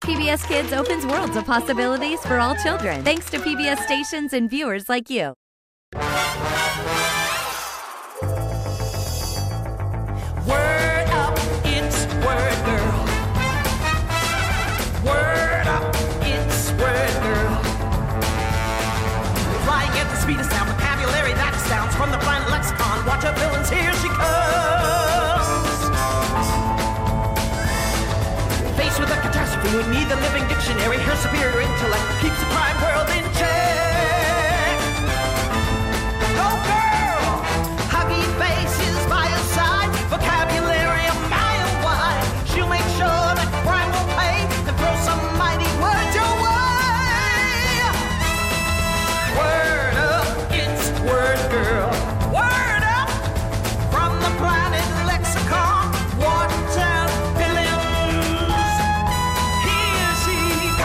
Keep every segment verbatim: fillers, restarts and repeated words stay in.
P B S Kids opens worlds of possibilities for all children, thanks to P B S stations and viewers like you. Word up, it's Word Girl. Word up, it's Word Girl. Flying at the speed of sound, vocabulary that astounds from the planet lexicon. Watch her villains, here she comes. Faced with a catastrophe, we need the living dictionary. Her superior intellect keeps the crime world in check. Go girl! Huggy faces by her side, vocabulary a mile wide. She'll make sure that crime will pay and throw some mighty words your way. Word up, it's Word Girl. Word up from the planet lexicon. Watch out, villains. Here she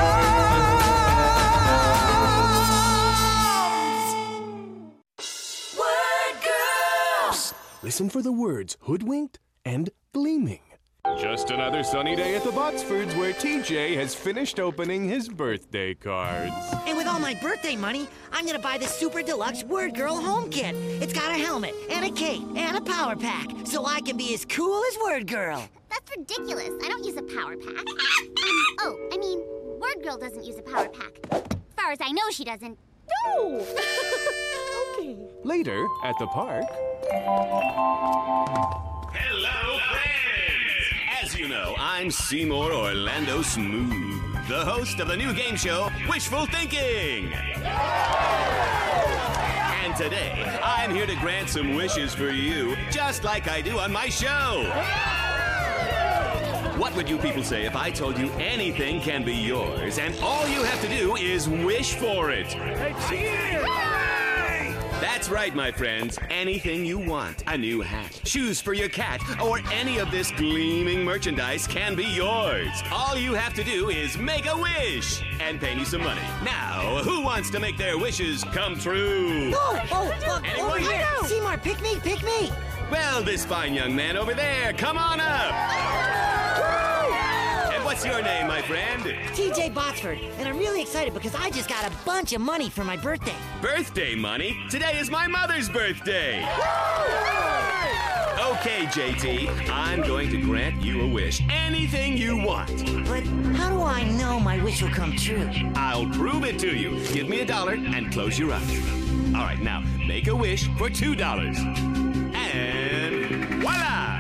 comes. Word Girl. Listen for the words hoodwinked and gleaming. Just another sunny day at the Botsfords where T J has finished opening his birthday cards. And with all my birthday money, I'm gonna buy the super deluxe Word Girl home kit. It's got a helmet and a cape and a power pack, so I can be as cool as Word Girl. That's ridiculous. I don't use a power pack. Um, oh, I mean, Word Girl doesn't use a power pack. As far as I know, she doesn't. No! Okay. Later, at the park. Hello, friends! As you know, I'm Seymour Orlando Smooth, the host of the new game show, Wishful Thinking. And today, I'm here to grant some wishes for you, just like I do on my show. What would you people say if I told you anything can be yours, and all you have to do is wish for it? That's right, my friends. Anything you want. A new hat, shoes for your cat, or any of this gleaming merchandise can be yours. All you have to do is make a wish and pay me some money. Now, who wants to make their wishes come true? Oh, oh, oh, Anyone? over here. Seymour, pick me, pick me. Well, this fine young man over there, come on up. And what's your name, my friend? T J Botsford, and I'm really excited because I just got a bunch of money for my birthday. Birthday money? Today is my mother's birthday. Okay, J T, I'm going to grant you a wish. Anything you want. But how do I know my wish will come true? I'll prove it to you. Give me a dollar and close your eyes. All right, now, make a wish for two dollars. And voila!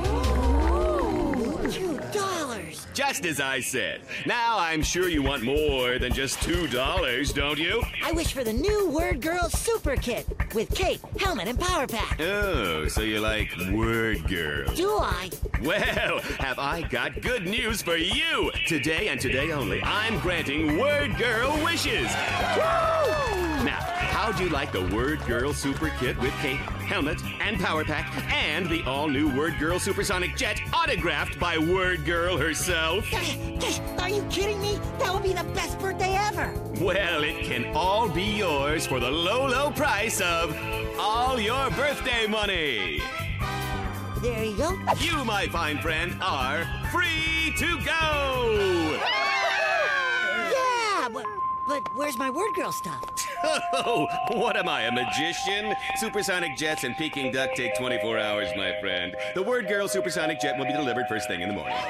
Two dollars. Just as I said. Now, I'm sure you want more than just two dollars, don't you? I wish for the new Word Girl Super Kit with cape, helmet, and power pack. Oh, so you like Word Girl. Do I? Well, have I got good news for you. Today and today only, I'm granting Word Girl wishes. Now, how'd you like the Word Girl Super Kit with cape, helmet, and power pack, and the all-new Word Girl Supersonic Jet autographed by Word Girl herself? Are you kidding me? That would be the best birthday ever. Well, it can all be yours for the low, low price of all your birthday money. There you go. You, my fine friend, are free to go! Yeah, but, but where's my Word Girl stuff? Oh, what am I, a magician? Supersonic jets and Peking duck take twenty-four hours, my friend. The Word Girl Supersonic jet will be delivered first thing in the morning.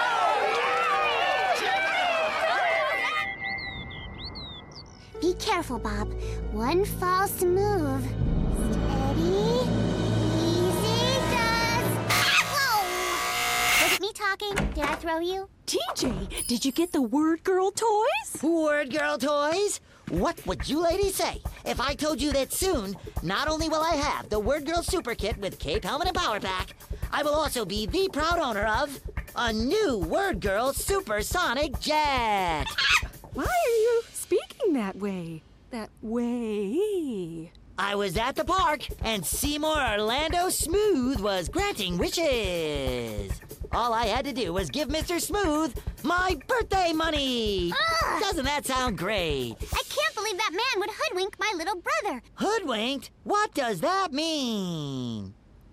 Be careful, Bob. One false move. Steady. Easy does. Whoa! Was it me talking? Did I throw you? T J, did you get the Word Girl toys? Word Girl toys? What would you ladies say if I told you that soon, not only will I have the Word Girl Super Kit with cape, helmet, and power pack, I will also be the proud owner of a new Word Girl Supersonic Jet. Why are you speaking that way? That way? I was at the park, and Seymour Orlando Smooth was granting wishes. All I had to do was give Mister Smooth my birthday money. Ugh. Doesn't that sound great? I can't believe that man would hoodwink my little brother. Hoodwinked? What does that mean?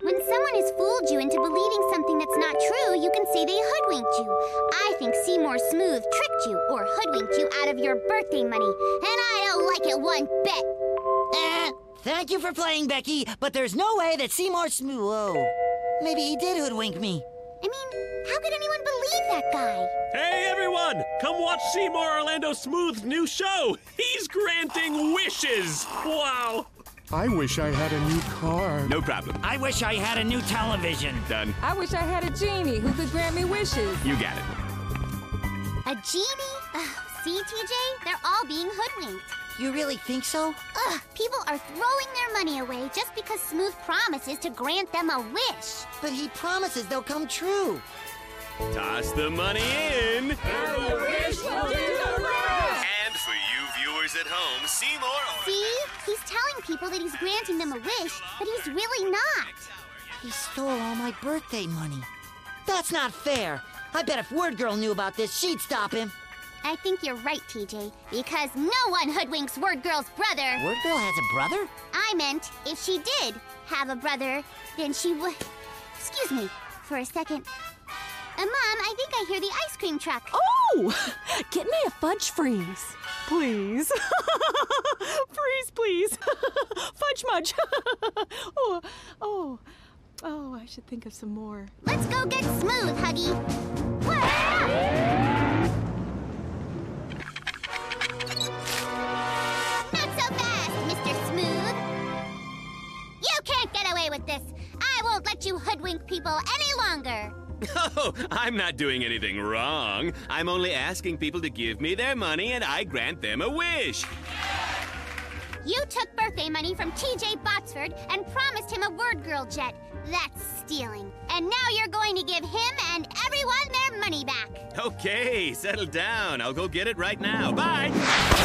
When someone has fooled you into believing something that's not true, you can say they hoodwinked you. I think Seymour Smooth tricked you or hoodwinked you out of your birthday money, and I don't like it one bit. Eh, thank you for playing, Becky, but there's no way that Seymour Smooth... Whoa. Maybe he did hoodwink me. I mean, how could anyone believe that guy? Hey, everyone! Come watch Seymour Orlando Smooth's new show! He's granting wishes! Wow! I wish I had a new car. No problem. I wish I had a new television. Done. I wish I had a genie who could grant me wishes. You got it. A genie? Ugh, see, T J? They're all being hoodwinked. You really think so? Ugh, people are throwing their money away just because Smooth promises to grant them a wish. But he promises they'll come true. Toss the money in. And the wish will do the rest! And for you viewers at home, Seymour... See? He's telling people that he's granting them a wish, but he's really not. He stole all my birthday money. That's not fair. I bet if Word Girl knew about this, she'd stop him. I think you're right, T J, because no one hoodwinks Word Girl's brother. Word Girl has a brother? I meant if she did have a brother, then she would... Excuse me for a second. Uh, Mom, I think I hear the ice cream truck. Oh! Get me a fudge freeze. Please. Freeze, please. Fudge mudge. oh, oh, oh, I should think of some more. Let's go get Smooth, Huggy. Whoa! Not so fast, Mister Smooth. You can't get away with this. I won't let you hoodwink people any longer. Oh, I'm not doing anything wrong. I'm only asking people to give me their money and I grant them a wish. You took birthday money from T J Botsford and promised him a Word Girl jet. That's stealing. And now you're going to give him and everyone their money back. Okay, settle down. I'll go get it right now. Bye!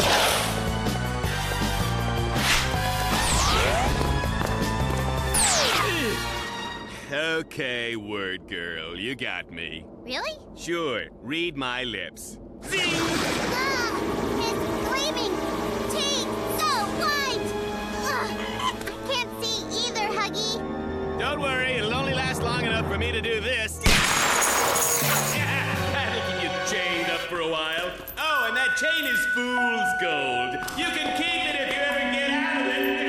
Okay, Word Girl, you got me. Really? Sure, read my lips. Zing! Ah, it's gleaming. Teeth, so white. Ugh, I can't see either, Huggy. Don't worry, it'll only last long enough for me to do this. That'll keep you chained up for a while. Oh, and that chain is fool's gold. You can keep it if you ever get out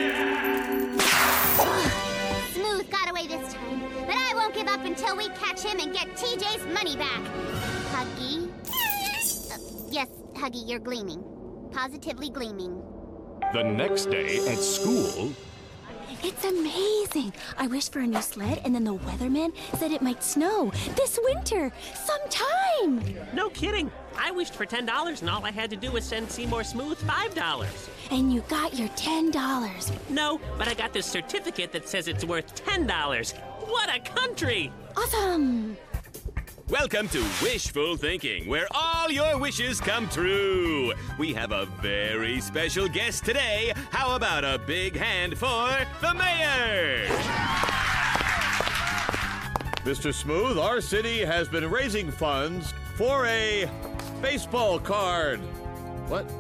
of it. Smooth got away this time, but I won't give up until we catch him and get T J's money back. Huggy? Uh, yes, Huggy, you're gleaming. Positively gleaming. The next day at school... It's amazing. I wished for a new sled, and then the weatherman said it might snow this winter sometime. No kidding. I wished for ten dollars, and all I had to do was send Seymour Smooth five dollars. And you got your ten dollars. No, but I got this certificate that says it's worth ten dollars. What a country! Awesome. Welcome to Wishful Thinking, where all your wishes come true. We have a very special guest today. How about a big hand for the mayor? Mister Smooth, our city has been raising funds for a baseball card. What?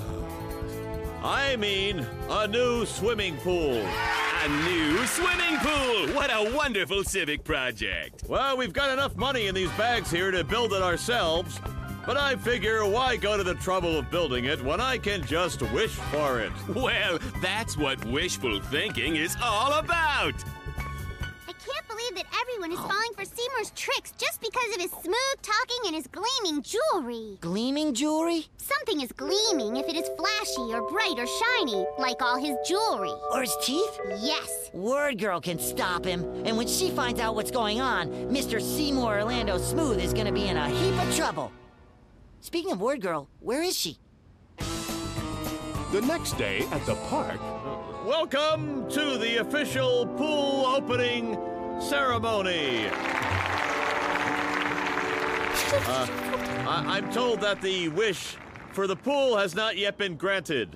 I mean, a new swimming pool. A new swimming pool! What a wonderful civic project. Well, we've got enough money in these bags here to build it ourselves, but I figure why go to the trouble of building it when I can just wish for it? Well, that's what wishful thinking is all about. I can't believe that everyone is falling for Seymour's tricks just because of his smooth talking and his gleaming jewelry. Gleaming jewelry? Something is gleaming if it is flashy or bright or shiny, like all his jewelry. Or his teeth? Yes. Word Girl can stop him, and when she finds out what's going on, Mister Seymour Orlando Smooth is gonna be in a heap of trouble. Speaking of Word Girl, where is she? The next day at the park... Welcome to the official pool opening ceremony. Uh, I- I'm told that the wish for the pool has not yet been granted.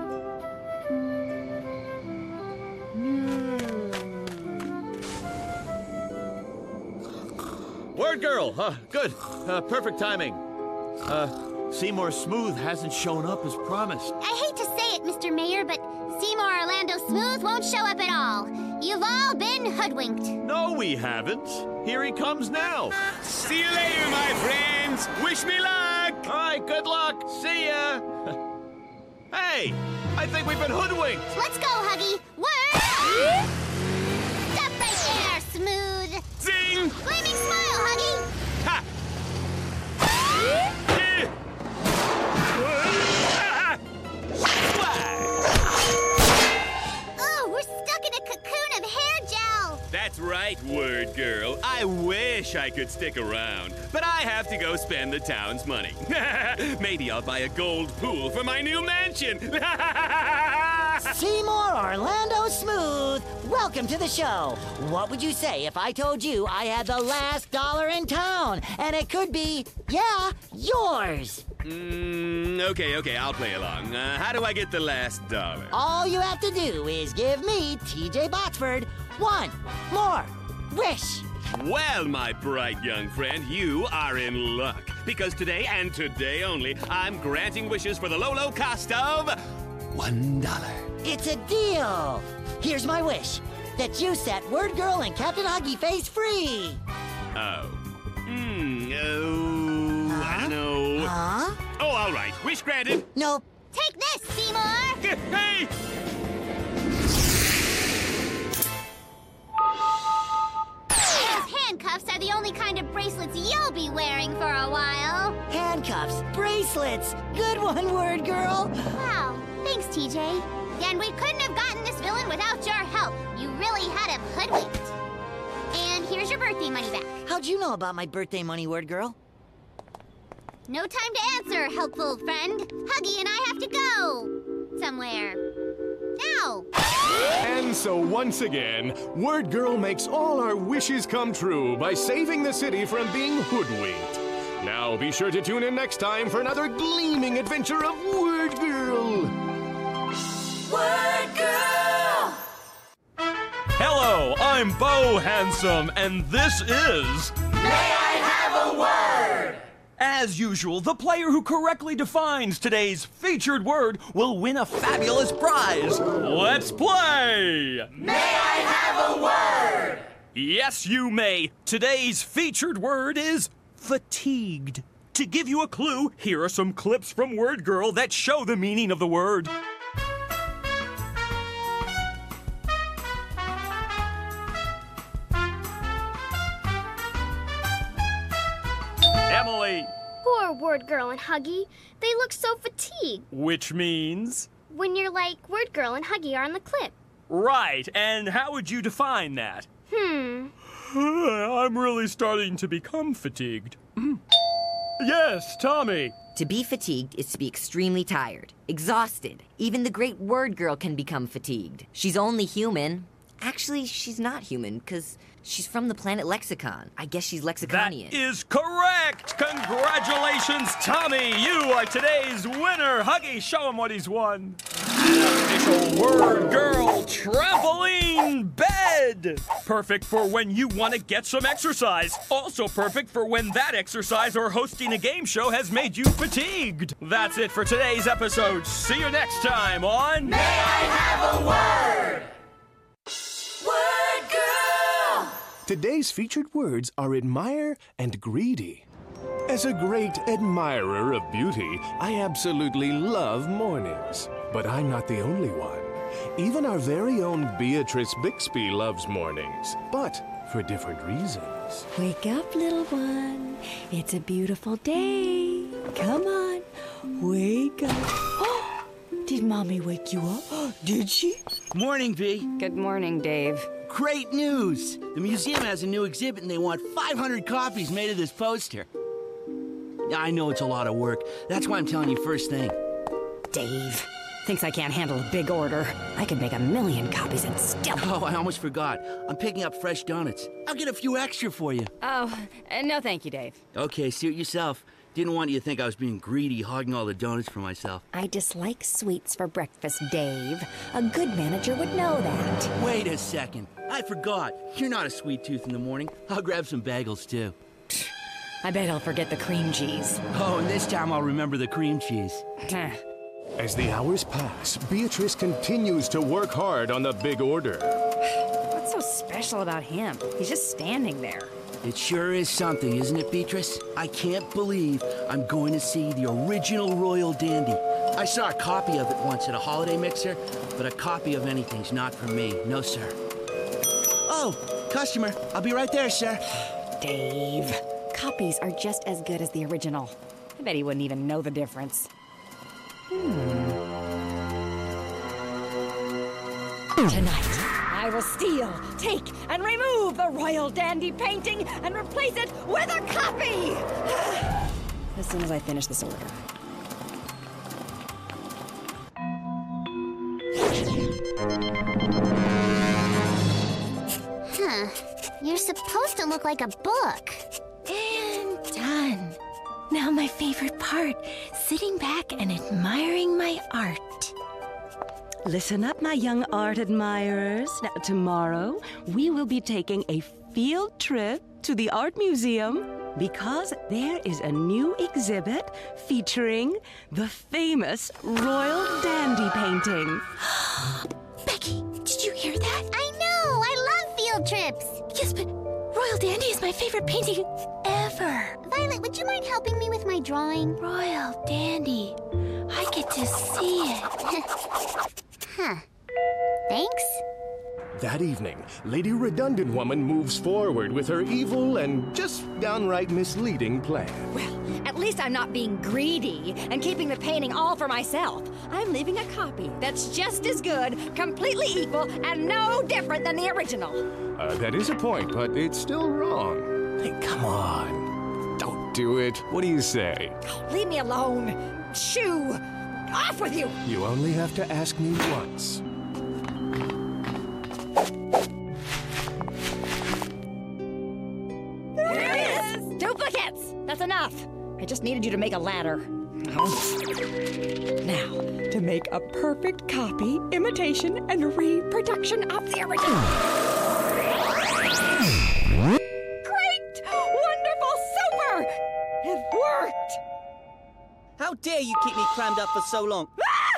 Word Girl, uh, good, uh, perfect timing. Uh, Seymour Smooth hasn't shown up as promised. I hate to say it, Mister Mayor, but Seymour Orlando Smooth won't show up at all. You've all been hoodwinked. No, we haven't. Here he comes now. See you later, my friends. Wish me luck. All right, good luck. See ya. Hey, I think we've been hoodwinked. Let's go, Huggy. Word! Stop right there, Smooth. Zing! Gleaming smile, Huggy. Ha! Oh, we're stuck in a cocoon of hair gel. That's right, Word Girl. I wish I could stick around, but I have to go spend the town's money. Maybe I'll buy a gold pool for my new mansion. Seymour Orlando Smooth, welcome to the show. What would you say if I told you I had the last dollar in town? And it could be, yeah, yours. Mm, okay, okay, I'll play along. Uh, how do I get the last dollar? All you have to do is give me, T J Botsford, one more wish. Well, my bright young friend, you are in luck. Because today, and today only, I'm granting wishes for the low, low cost of one dollar. It's a deal. Here's my wish, that you set Word Girl and Captain Huggy Face free. Oh. Hmm, oh, Huh? I don't know. Huh? Oh, all right. Wish granted. Nope. Take this, Seymour. Hey! Those handcuffs are the only kind of bracelets you'll be wearing for a while. Handcuffs, bracelets. Good one, Word Girl. Wow, thanks, T J. And we couldn't have gotten this villain without your help. You really had him hoodwinked. And here's your birthday money back. How'd you know about my birthday money, Word Girl? No time to answer, helpful friend. Huggy and I have to go somewhere. Now. And so once again, Word Girl makes all our wishes come true by saving the city from being hoodwinked. Now be sure to tune in next time for another gleaming adventure of Word Girl. Word Girl! Hello, I'm Bo Handsome, and this is... May I have a word? As usual, the player who correctly defines today's featured word will win a fabulous prize. Let's play! May I have a word? Yes, you may. Today's featured word is fatigued. To give you a clue, here are some clips from Word Girl that show the meaning of the word. Emily. Poor Word Girl and Huggy. They look so fatigued. Which means? When you're like Word Girl and Huggy are on the clip. Right, and how would you define that? Hmm. I'm really starting to become fatigued. Yes, Tommy. To be fatigued is to be extremely tired, exhausted. Even the great Word Girl can become fatigued. She's only human. Actually, she's not human, because she's from the planet Lexicon. I guess she's Lexiconian. That is correct! Congratulations, Tommy! You are today's winner! Huggy, show him what he's won. Official Word Girl trampoline bed! Perfect for when you want to get some exercise. Also perfect for when that exercise or hosting a game show has made you fatigued. That's it for today's episode. See you next time on... May I have a word? Word Girl! Today's featured words are admire and greedy. As a great admirer of beauty, I absolutely love mornings. But I'm not the only one. Even our very own Beatrice Bixby loves mornings, but for different reasons. Wake up, little one. It's a beautiful day. Come on, wake up. Oh, did Mommy wake you up? Did she? Morning, V. Good morning, Dave. Great news! The museum has a new exhibit and they want five hundred copies made of this poster. I know it's a lot of work. That's why I'm telling you first thing. Dave thinks I can't handle a big order. I could make a million copies and still... Oh, I almost forgot. I'm picking up fresh donuts. I'll get a few extra for you. Oh, uh, no thank you, Dave. Okay, suit yourself. Didn't want you to think I was being greedy, hogging all the donuts for myself. I dislike sweets for breakfast, Dave. A good manager would know that. Wait a second. I forgot. You're not a sweet tooth in the morning. I'll grab some bagels, too. I bet I'll forget the cream cheese. Oh, and this time I'll remember the cream cheese. As the hours pass, Beatrice continues to work hard on the big order. What's so special about him? He's just standing there. It sure is something, isn't it, Beatrice? I can't believe I'm going to see the original Royal Dandy. I saw a copy of it once at a holiday mixer, but a copy of anything's not for me. No, sir. Oh, customer. I'll be right there, sir. Dave, copies are just as good as the original. I bet he wouldn't even know the difference. Hmm. Tonight, I will steal, take, and remove the Royal Dandy painting and replace it with a copy! As soon as I finish this order. Huh. You're supposed to look like a book. And done. Now my favorite part, sitting back and admiring my art. Listen up, my young art admirers. Now, tomorrow, we will be taking a field trip to the Art Museum because there is a new exhibit featuring the famous Royal Dandy painting. Becky, did you hear that? I know! I love field trips! Yes, but Royal Dandy is my favorite painting ever. Violet, would you mind helping me with my drawing? Royal Dandy. I get to see it. Huh. Thanks. That evening, Lady Redundant Woman moves forward with her evil and just downright misleading plan. Well, at least I'm not being greedy and keeping the painting all for myself. I'm leaving a copy that's just as good, completely equal, and no different than the original. Uh, that is a point, but it's still wrong. Hey, come on. Don't do it. What do you say? Leave me alone. Shoo! Off with you! You only have to ask me once. There it is! Duplicates! That's enough. I just needed you to make a ladder. Now, to make a perfect copy, imitation, and reproduction of the original. Great! Wonderful! Super! It worked! How dare you keep me crammed up for so long?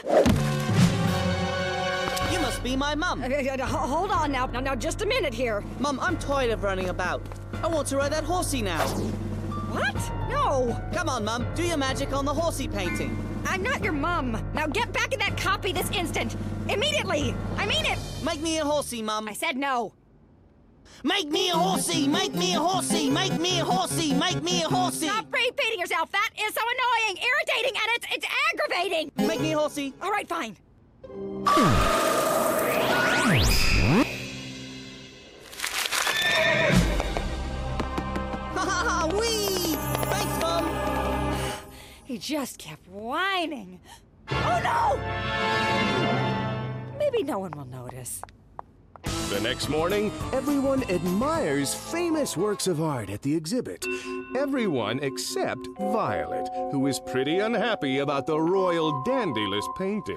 You must be my mum. Uh, uh, hold on now. now. Now, just a minute here. Mum, I'm tired of running about. I want to ride that horsey now. What? No. Come on, Mum. Do your magic on the horsey painting. I'm not your mum. Now get back in that copy this instant. Immediately. I mean it. Make me a horsey, Mum. I said no. Make me a horsey! Make me a horsey! Make me a horsey! Make me a horsey! Stop repeating yourself! That is so annoying, irritating, and it's it's aggravating! Make me a horsey! All right, fine. Ha ha ha! Wee! Thanks, Mum! He just kept whining. Oh no! Maybe no one will notice. The next morning, everyone admires famous works of art at the exhibit. Everyone except Violet, who is pretty unhappy about the Royal Dandyless painting.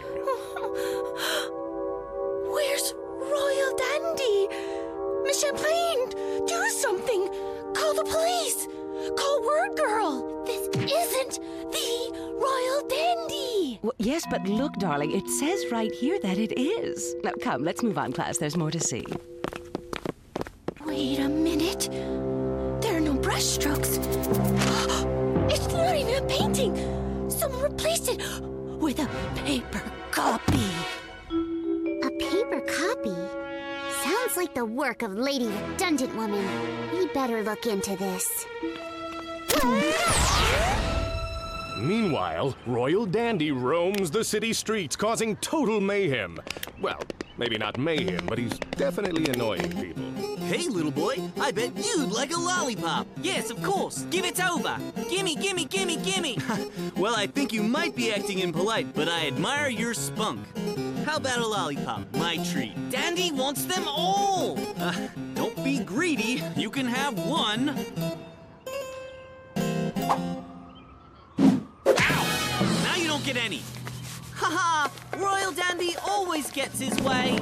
Where's Royal Dandy? Miss Champlain, do something! Call the police! Call Word Girl! This isn't the Royal Dandy! Well, yes, but look, darling, it says right here that it is. Now, come, let's move on, class. There's more to see. Wait a minute. There are no brush strokes. It's not even a painting. Someone replaced it with a paper copy. A paper copy? Sounds like the work of Lady Redundant Woman. We better look into this. Meanwhile, Royal Dandy roams the city streets, causing total mayhem. Well, maybe not mayhem, but he's definitely annoying people. Hey, little boy, I bet you'd like a lollipop. Yes, of course. Give it over. Gimme, gimme, gimme, gimme. Well, I think you might be acting impolite, but I admire your spunk. How about a lollipop? My treat. Dandy wants them all. Uh, don't be greedy. You can have one. Now you don't get any. Haha! Royal Dandy always gets his way.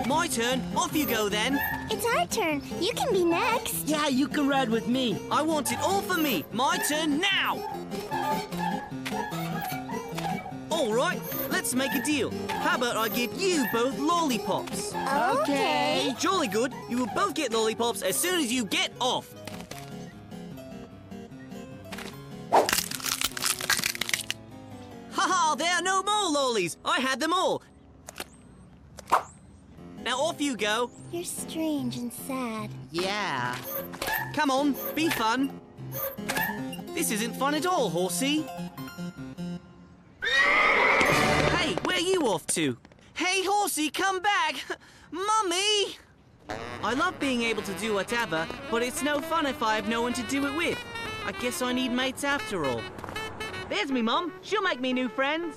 My turn. Off you go then. It's our turn. You can be next. Yeah, you can ride with me. I want it all for me. My turn now. All right, let's make a deal. How about I give you both lollipops? Okay. Jolly good. You will both get lollipops as soon as you get off. Haha, there are no more lollies. I had them all. Now off you go. You're strange and sad. Yeah. Come on, be fun. This isn't fun at all, horsey. Hey, where are you off to? Hey, horsey, come back! Mummy! I love being able to do whatever, but it's no fun if I have no one to do it with. I guess I need mates after all. There's me mum. She'll make me new friends.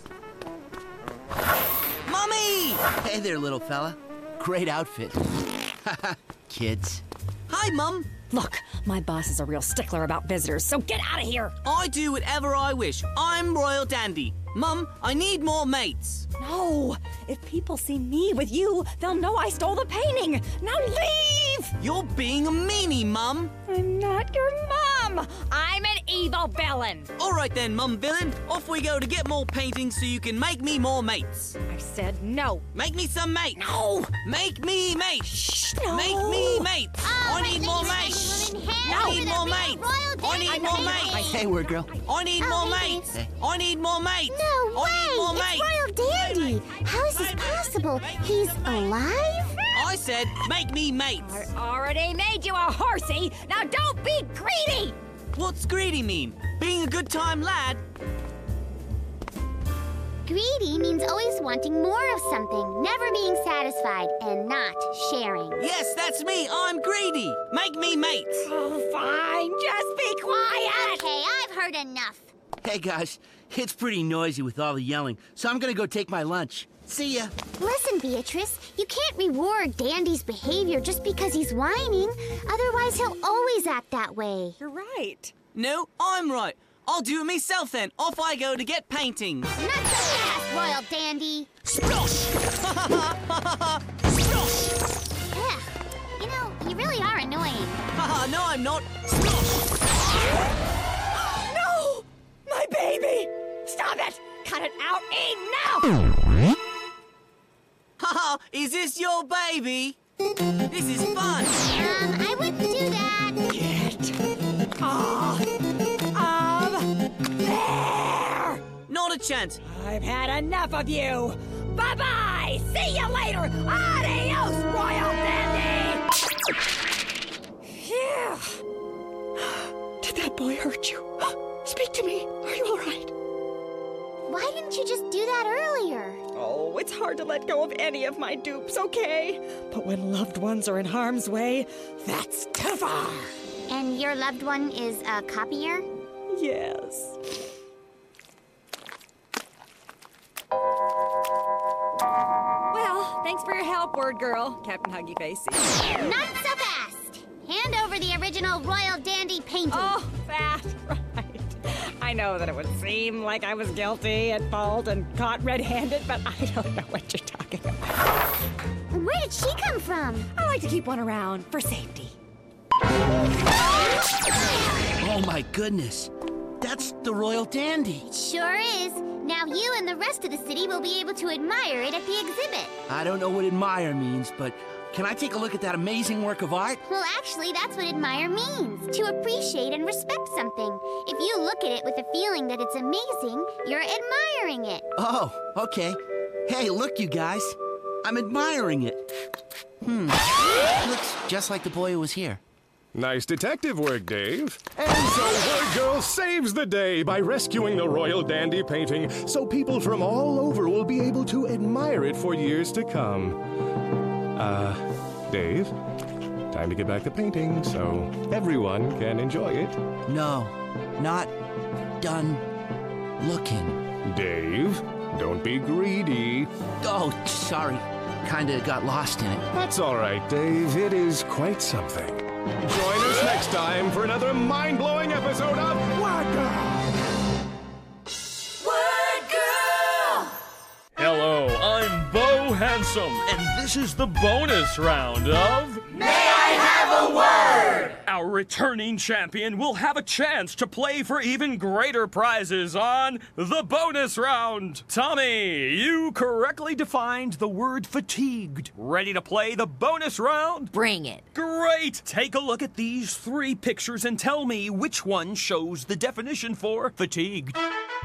Mummy! Hey there, little fella. Great outfit. Kids. Hi, Mum. Look, my boss is a real stickler about visitors, so get out of here! I do whatever I wish. I'm Royal Dandy. Mum, I need more mates. No! If people see me with you, they'll know I stole the painting! Now leave! You're being a meanie, Mum. I'm not your mom! I'm an evil villain! All right then, Mum Villain. Off we go to get more paintings so you can make me more mates. I said no. Make me some mates. No! Make me mates. Shh, no. Make me mates. Oh, I need more mates. I need more mates. I need more mates. Hey, word girl. I need Oh, more hey, mates. Hey. I need more mates. No way! I need more mates. It's Royal Dandy! How is this possible? He's alive? I said, make me mates. I already made you a horsey! Now don't be greedy! What's greedy mean? Being a good time lad? Greedy means always wanting more of something, never being satisfied, and not sharing. Yes, that's me. I'm greedy. Make me mates. Oh, fine. Just be quiet! Okay, I've heard enough. Hey, guys. It's pretty noisy with all the yelling, so I'm gonna go take my lunch. See ya. Listen, Beatrice, you can't reward Dandy's behavior just because he's whining. Otherwise, he'll always act that way. You're right. No, I'm right. I'll do it myself then. Off I go to get paintings. Not so fast, Royal Dandy. Splosh! Splosh! Ugh. You know, you really are annoying. Haha, no, I'm not. Splosh! No! My baby! Stop it! Cut it out enough! Haha, is this your baby? This is fun. Um, I wouldn't do that. Get off of there! Not a chance. I've had enough of you. Bye-bye! See you later! Adios, Royal Dandy! Phew. Did that boy hurt you? Speak to me. Are you all right? Why didn't you just do that earlier? Oh, it's hard to let go of any of my dupes, okay? But when loved ones are in harm's way, that's too far. And your loved one is a copier? Yes. Well, thanks for your help, word girl, Captain Huggy Face. Not so fast. Hand over the original Royal Dandy painting. Oh, that, right. I know that it would seem like I was guilty at fault and caught red-handed, but I don't know what you're talking about. Where did she come from? I like to keep one around for safety. Oh, my goodness. That's the Royal Dandy. Sure is. Now you and the rest of the city will be able to admire it at the exhibit. I don't know what admire means, but can I take a look at that amazing work of art? Well, actually, that's what admire means. To appreciate and respect something. If you look at it with a feeling that it's amazing, you're admiring it. Oh, okay. Hey, look, you guys. I'm admiring it. Hmm. Looks just like the boy who was here. Nice detective work, Dave. And so Word Girl saves the day by rescuing the Royal Dandy painting so people from all over will be able to admire it for years to come. Uh, Dave, time to get back the painting so everyone can enjoy it. No, not done looking. Dave, don't be greedy. Oh, sorry. Kinda got lost in it. That's all right, Dave. It is quite something. Join us next time for another mind-blowing episode of Word Girl! Word Girl! Hello, I'm Bo Handsome, and This is the bonus round of... May I have a word? Our returning champion will have a chance to play for even greater prizes on the bonus round. Tommy, you correctly defined the word fatigued. Ready to play the bonus round? Bring it. Great! Take a look at these three pictures and tell me which one shows the definition for fatigued.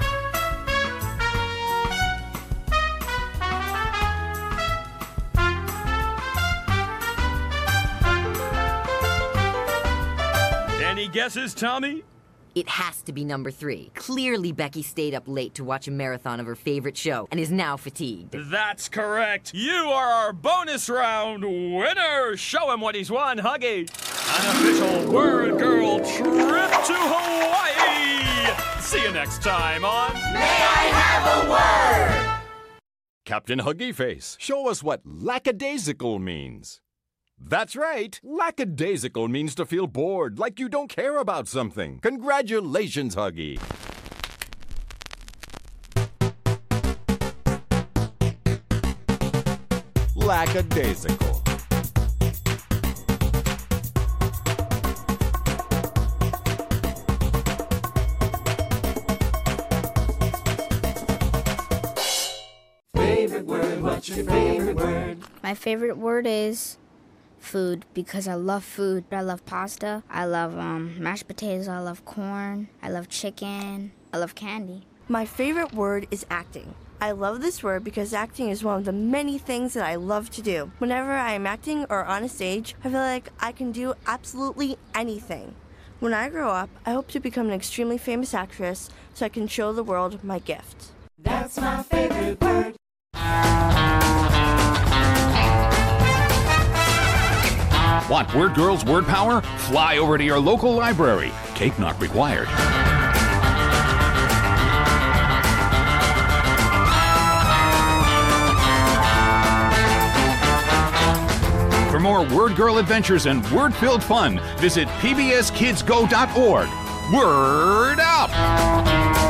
Any guesses, Tommy? It has to be number three. Clearly, Becky stayed up late to watch a marathon of her favorite show and is now fatigued. That's correct. You are our bonus round winner. Show him what he's won, Huggy. An official Word Girl trip to Hawaii. See you next time on May I Have a Word? Captain Huggy Face, show us what lackadaisical means. That's right. Lackadaisical means to feel bored, like you don't care about something. Congratulations, Huggy. Lackadaisical. Favorite word, what's your favorite word? My favorite word is food, because I love food. I love pasta. I love um, mashed potatoes. I love corn. I love chicken. I love candy. My favorite word is acting. I love this word because acting is one of the many things that I love to do. Whenever I am acting or on a stage, I feel like I can do absolutely anything. When I grow up, I hope to become an extremely famous actress so I can show the world my gift. That's my favorite word. Want Word Girl's word power? Fly over to your local library. Cape not required. For more Word Girl adventures and word-filled fun, visit P B S Kids Go dot org. Word up!